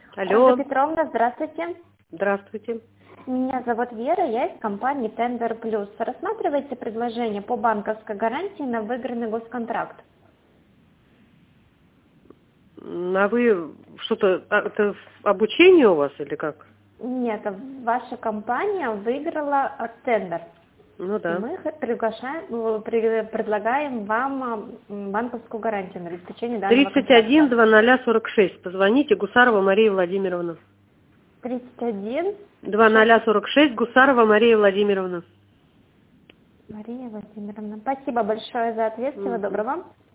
Алло. Ольга Петровна, здравствуйте. Здравствуйте. Меня зовут Вера, я из компании Tender Plus. Рассматриваете предложение по банковской гарантии на выигранный госконтракт? А вы что-то, это обучение у вас или как? Нет, ваша компания выиграла тендер. Ну И да. мы предлагаем вам банковскую гарантию на обеспечение данного контракта. 31-0046. Позвоните, Гусарова Мария Владимировна. 31. 2046, Гусарова Мария Владимировна. Мария Владимировна. Спасибо большое за ответ. Всего доброго.